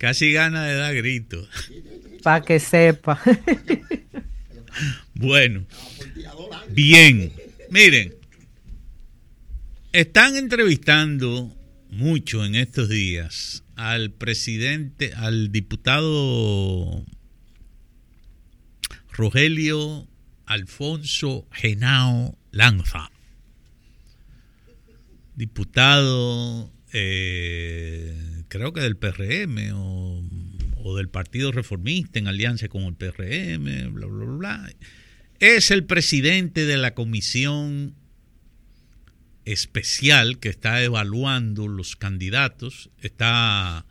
Casi gana de dar gritos. Para que sepa. Bueno, bien. Miren, están entrevistando mucho en estos días al presidente, al diputado Rogelio Alfonso Henao Lanza, diputado creo que del PRM o del Partido Reformista en alianza con el PRM, bla, bla, bla. Es el presidente de la comisión especial que está evaluando los candidatos, está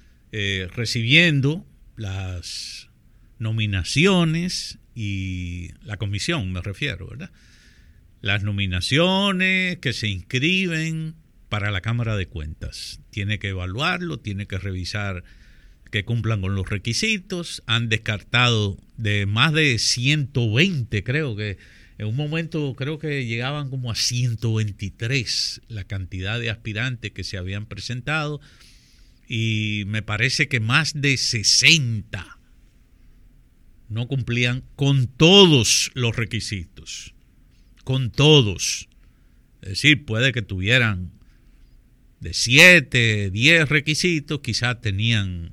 recibiendo las nominaciones y la comisión, me refiero, ¿verdad? Las nominaciones que se inscriben para la Cámara de Cuentas. Tiene que evaluarlo, tiene que revisar que cumplan con los requisitos. Han descartado de más de 120, creo que en un momento creo que llegaban como a 123 la cantidad de aspirantes que se habían presentado, y me parece que más de 60 no cumplían con todos los requisitos, con todos. Es decir, puede que tuvieran de 7, 10 requisitos, quizás tenían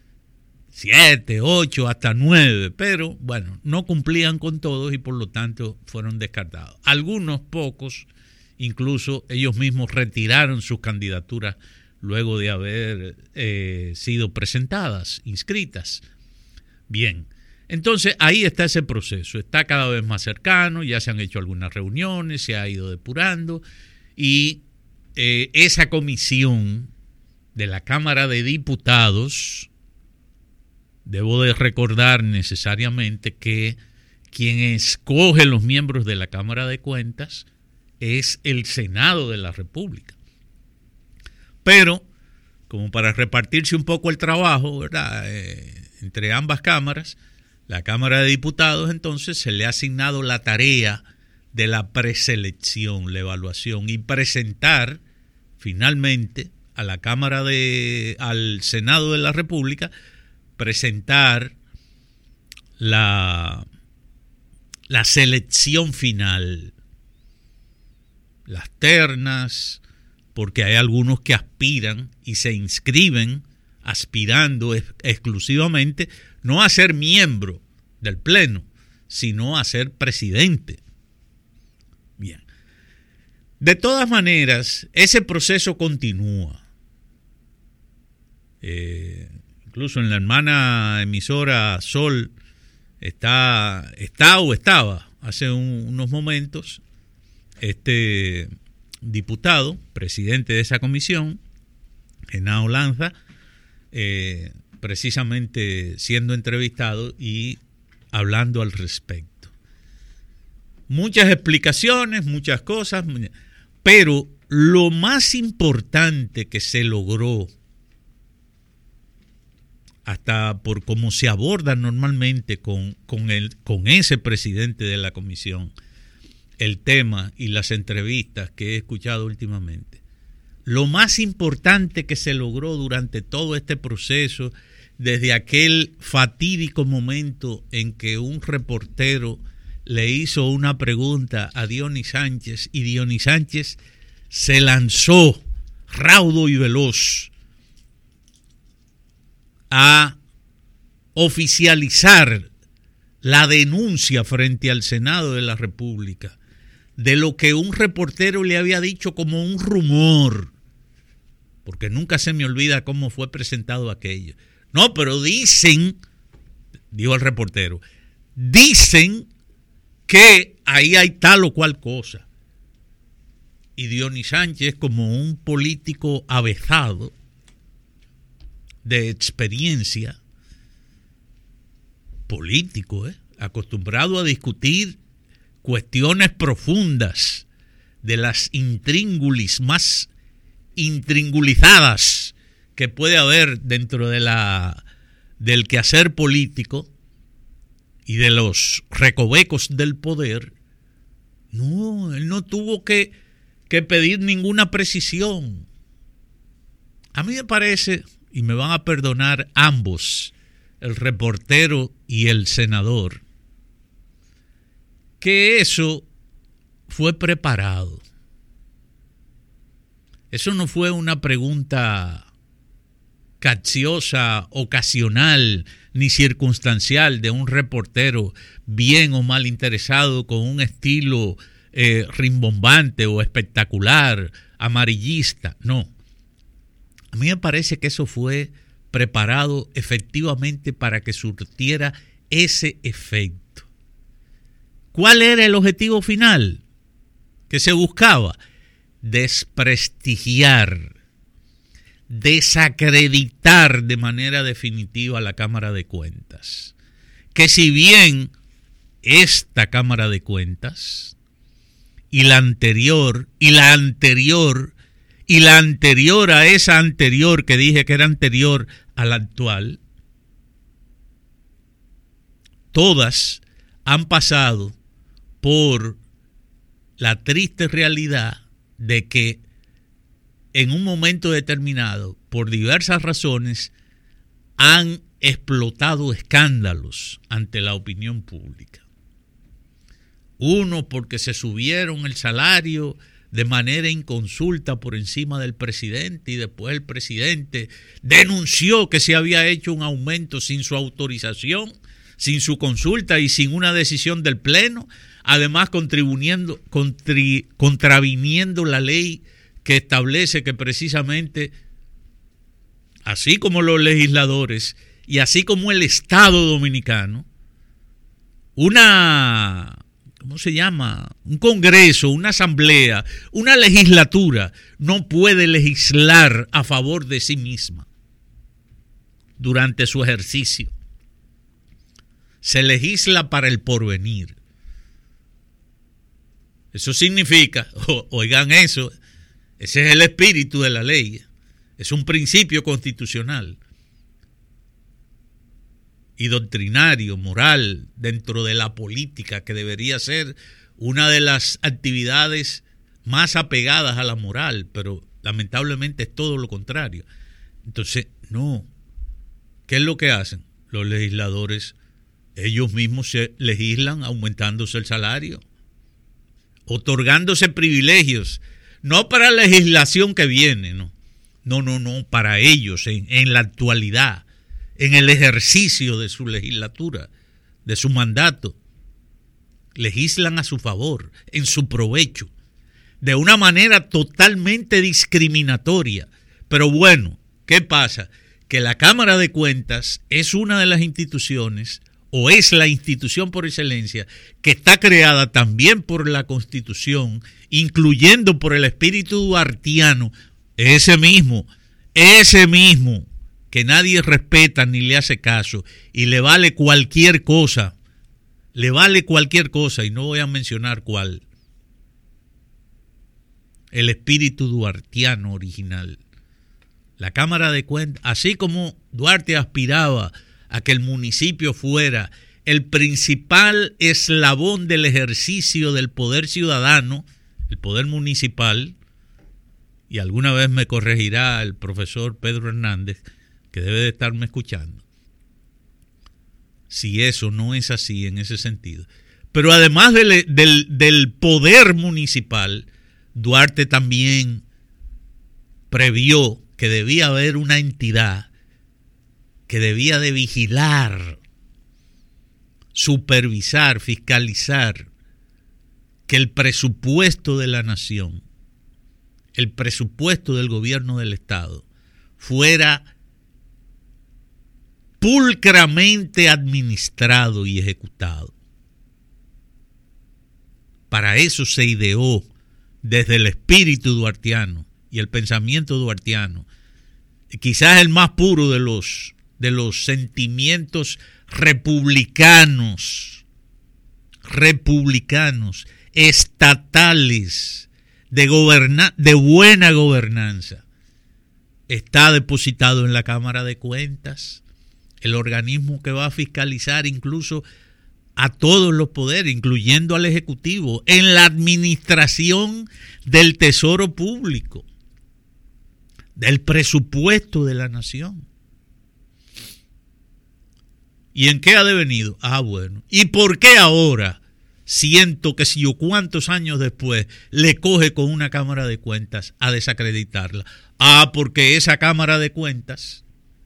7, 8, hasta 9, pero bueno, no cumplían con todos y por lo tanto fueron descartados. Algunos pocos, incluso ellos mismos retiraron sus candidaturas luego de haber sido presentadas, inscritas. Bien, entonces ahí está ese proceso, está cada vez más cercano, ya se han hecho algunas reuniones, se ha ido depurando, y esa comisión de la Cámara de Diputados, debo de recordar necesariamente que quien escoge los miembros de la Cámara de Cuentas es el Senado de la República. Pero, como para repartirse un poco el trabajo, ¿verdad?, entre ambas cámaras, la Cámara de Diputados entonces se le ha asignado la tarea de la preselección, la evaluación y presentar finalmente a la Cámara al Senado de la República, presentar la selección final, las ternas, porque hay algunos que aspiran y se inscriben aspirando exclusivamente no a ser miembro del Pleno, sino a ser presidente. Bien. De todas maneras, ese proceso continúa. Incluso en la hermana emisora Sol estaba hace unos momentos este diputado, presidente de esa comisión, Henao Lanza, precisamente siendo entrevistado y hablando al respecto. Muchas explicaciones, muchas cosas, pero lo más importante que se logró, hasta por cómo se aborda normalmente con ese presidente de la comisión, el tema y las entrevistas que he escuchado últimamente, lo más importante que se logró durante todo este proceso, desde aquel fatídico momento en que un reportero le hizo una pregunta a Dionis Sánchez y Dionis Sánchez se lanzó raudo y veloz a oficializar la denuncia frente al Senado de la República de lo que un reportero le había dicho como un rumor, porque nunca se me olvida cómo fue presentado aquello. No, pero dicen, dijo el reportero, dicen que ahí hay tal o cual cosa. Y Dionis Sánchez, como un político avezado, de experiencia, político, acostumbrado a discutir cuestiones profundas de las intríngulis más intringulizadas que puede haber dentro de del quehacer político y de los recovecos del poder. No, él no tuvo que pedir ninguna precisión. A mí me parece, y me van a perdonar ambos, el reportero y el senador, que eso fue preparado. Eso no fue una pregunta capciosa, ocasional, ni circunstancial de un reportero bien o mal interesado con un estilo rimbombante o espectacular, amarillista. No. A mí me parece que eso fue preparado efectivamente para que surtiera ese efecto. ¿Cuál era el objetivo final que se buscaba? Desprestigiar, desacreditar de manera definitiva a la Cámara de Cuentas. Que si bien esta Cámara de Cuentas y la anterior y la anterior y la anterior a esa anterior que dije que era anterior a la actual, todas han pasado por la triste realidad de que en un momento determinado, por diversas razones, han explotado escándalos ante la opinión pública. Uno, porque se subieron el salario de manera inconsulta por encima del presidente y después el presidente denunció que se había hecho un aumento sin su autorización, sin su consulta y sin una decisión del Pleno, además contraviniendo la ley que establece que precisamente, así como los legisladores y así como el Estado dominicano, ¿cómo se llama? Un congreso, una asamblea, una legislatura no puede legislar a favor de sí misma durante su ejercicio. Se legisla para el porvenir. Eso significa, oigan eso, ese es el espíritu de la ley, es un principio constitucional y doctrinario, moral, dentro de la política, que debería ser una de las actividades más apegadas a la moral, pero lamentablemente es todo lo contrario. Entonces, no. ¿Qué es lo que hacen? Los legisladores, ellos mismos se legislan aumentándose el salario, otorgándose privilegios, no para la legislación que viene, no, para ellos en la actualidad, en el ejercicio de su legislatura, de su mandato, legislan a su favor, en su provecho, de una manera totalmente discriminatoria. Pero bueno, ¿qué pasa? Que la Cámara de Cuentas es una de las instituciones, o es la institución por excelencia, que está creada también por la Constitución, incluyendo por el espíritu duartiano, ese mismo, que nadie respeta ni le hace caso, y le vale cualquier cosa, y no voy a mencionar cuál. El espíritu duartiano original. La Cámara de Cuentas, así como Duarte aspiraba a que el municipio fuera el principal eslabón del ejercicio del poder ciudadano, el poder municipal, y alguna vez me corregirá el profesor Pedro Hernández, que debe de estarme escuchando, si eso no es así en ese sentido. Pero además del poder municipal, Duarte también previó que debía haber una entidad que debía de vigilar, supervisar, fiscalizar que el presupuesto de la nación, el presupuesto del gobierno del Estado, fuera pulcramente administrado y ejecutado. Para eso se ideó desde el espíritu duartiano y el pensamiento duartiano, quizás el más puro de los sentimientos republicanos, estatales, de buena gobernanza, está depositado en la Cámara de Cuentas, el organismo que va a fiscalizar incluso a todos los poderes, incluyendo al Ejecutivo, en la administración del tesoro público, del presupuesto de la nación. ¿Y en qué ha devenido? Bueno. ¿Y por qué ahora, siento que si yo cuántos años después, le coge con una Cámara de Cuentas a desacreditarla? Porque esa Cámara de Cuentas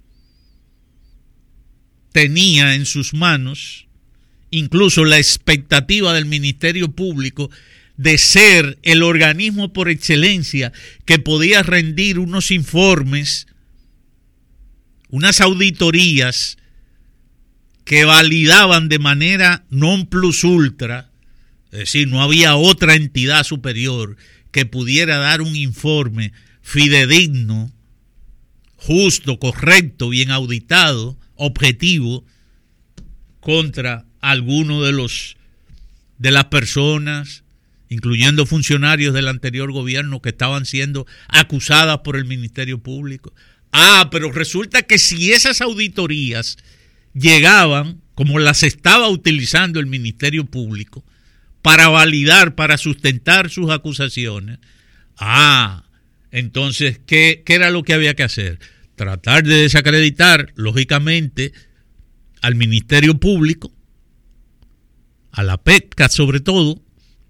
tenía en sus manos incluso la expectativa del Ministerio Público de ser el organismo por excelencia que podía rendir unos informes, unas auditorías que validaban de manera non plus ultra, es decir, no había otra entidad superior que pudiera dar un informe fidedigno, justo, correcto, bien auditado, objetivo, contra alguno de las personas, incluyendo funcionarios del anterior gobierno que estaban siendo acusadas por el Ministerio Público. Pero resulta que si esas auditorías llegaban, como las estaba utilizando el Ministerio Público, para validar, para sustentar sus acusaciones, entonces, ¿qué era lo que había que hacer? Tratar de desacreditar, lógicamente, al Ministerio Público, a la PETCA sobre todo,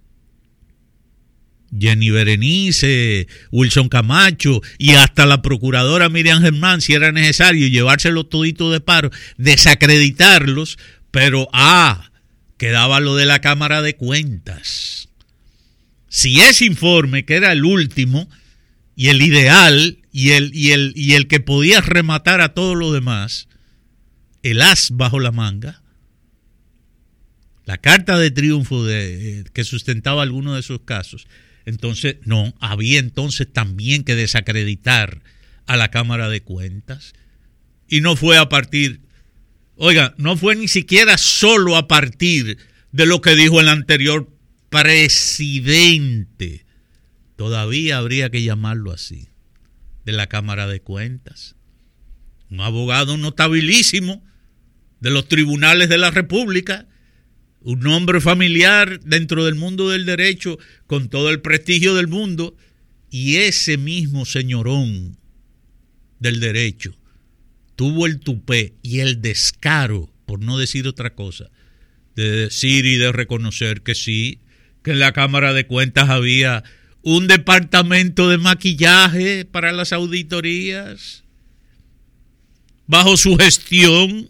Jenny Berenice, Wilson Camacho y hasta la procuradora Miriam Germán, si era necesario llevárselos toditos de paro, desacreditarlos, pero quedaba lo de la Cámara de Cuentas. Si ese informe, que era el último y el ideal y el que podía rematar a todo lo demás, el as bajo la manga, la carta de triunfo que sustentaba alguno de esos casos, entonces había entonces también que desacreditar a la Cámara de Cuentas. Y no fue no fue ni siquiera solo a partir de lo que dijo el anterior presidente, todavía habría que llamarlo así, de la Cámara de Cuentas, un abogado notabilísimo de los tribunales de la República, un hombre familiar dentro del mundo del derecho con todo el prestigio del mundo, y ese mismo señorón del derecho tuvo el tupé y el descaro, por no decir otra cosa, de decir y de reconocer que sí, que en la Cámara de Cuentas había un departamento de maquillaje para las auditorías bajo su gestión.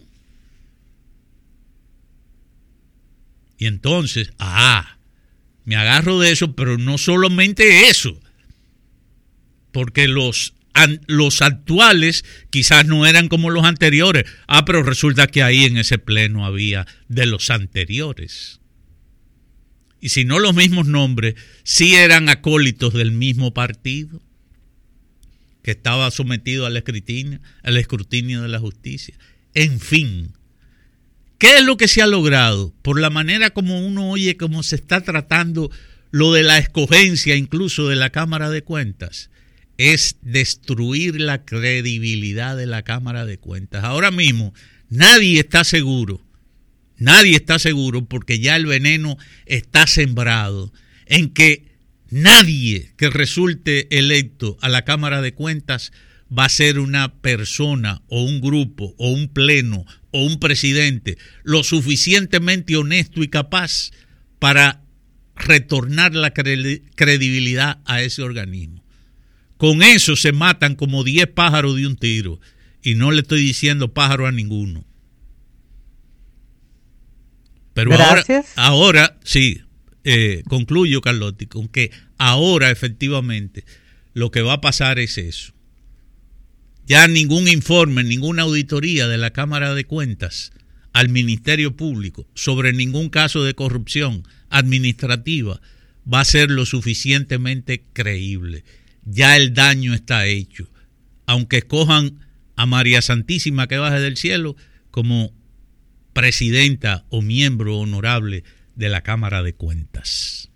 Y entonces, me agarro de eso, pero no solamente eso, porque los actuales quizás no eran como los anteriores. Pero resulta que ahí en ese pleno había de los anteriores. Y si no los mismos nombres, sí eran acólitos del mismo partido que estaba sometido al escrutinio de la justicia. En fin, ¿qué es lo que se ha logrado? Por la manera como uno oye cómo se está tratando lo de la escogencia incluso de la Cámara de Cuentas, es destruir la credibilidad de la Cámara de Cuentas. Ahora mismo nadie está seguro porque ya el veneno está sembrado en que nadie que resulte electo a la Cámara de Cuentas va a ser una persona o un grupo o un pleno o un presidente lo suficientemente honesto y capaz para retornar la credibilidad a ese organismo. Con eso se matan como 10 pájaros de un tiro, y no le estoy diciendo pájaro a ninguno. Pero ahora sí, concluyo, Carlotti, con que ahora efectivamente lo que va a pasar es eso. Ya ningún informe, ninguna auditoría de la Cámara de Cuentas al Ministerio Público sobre ningún caso de corrupción administrativa va a ser lo suficientemente creíble. Ya el daño está hecho. Aunque escojan a María Santísima que baje del cielo como presidenta o miembro honorable de la Cámara de Cuentas.